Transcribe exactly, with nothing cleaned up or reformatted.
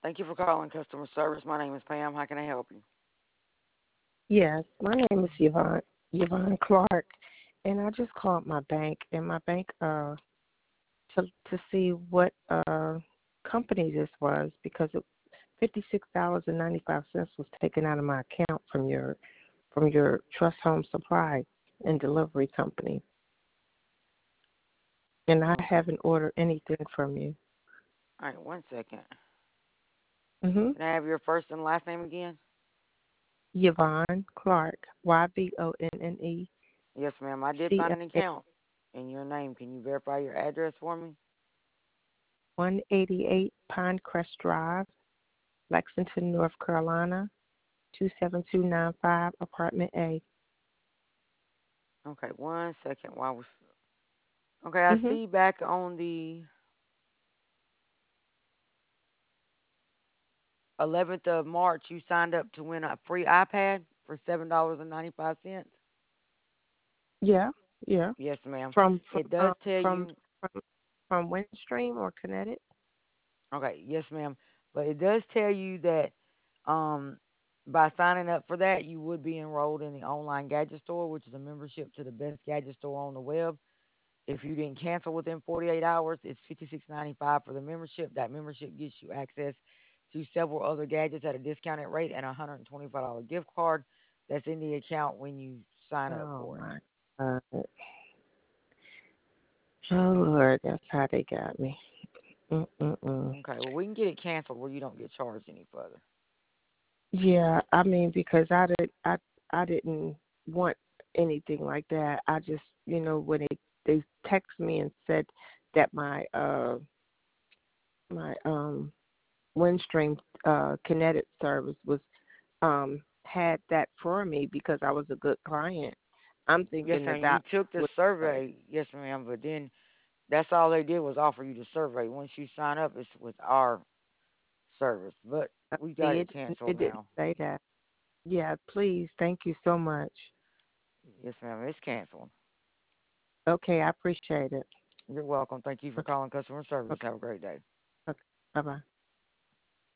Thank you for calling customer service. My name is Pam. How can I help you? Yes, my name is Yvonne Yvonne Clark, and I just called my bank, and my bank uh to to see what uh company this was because it, fifty six dollars and ninety five cents was taken out of my account from your from your Trust Home Supply and Delivery Company, and I Okay. haven't ordered anything from you. All right, one second. Mhm. Can I have your first and last name again? Yvonne Clark, Y V O N N E Yes, ma'am. I did C find L an A account in your name. Can you verify your address for me? one eighty eight Pinecrest Drive, Lexington, North Carolina, two seven two nine five, apartment A. Okay, one second. While we okay, I Mhm. see back on the eleventh of March you signed up to win a free iPad for seven dollars and ninety five cents. Yeah, yeah. Yes, ma'am. From from It does um, tell from you. from from Windstream or Kinetic. Okay, yes, ma'am. But it does tell you that um, by signing up for that, you would be enrolled in the online gadget store, which is a membership to the best gadget store on the web. If you didn't cancel within forty-eight hours, it's fifty-six ninety-five for the membership. That membership gets you access to several other gadgets at a discounted rate and a one hundred twenty-five dollars gift card that's in the account when you sign up Oh for it. my God. Oh Lord, that's how they got me. Mm-mm-mm. Okay, well, we can get it canceled where you don't get charged any further. Yeah, I mean because I did I I didn't want anything like that. I just you know when they they text me and said that my uh my um Windstream uh Kinetic service was um had that for me because I was a good client. I'm Yes, thinking that ma'am. You that took the was uh, survey, yes, ma'am, but then that's all they did was offer you the survey. Once you sign up, it's with our service. But we got it it canceled it didn't now. say that. Yeah, please, thank you so much. Yes, ma'am. It's canceled. Okay, I appreciate it. You're welcome. Thank you for Okay, calling customer service. okay, Have a great day. okay. Bye bye.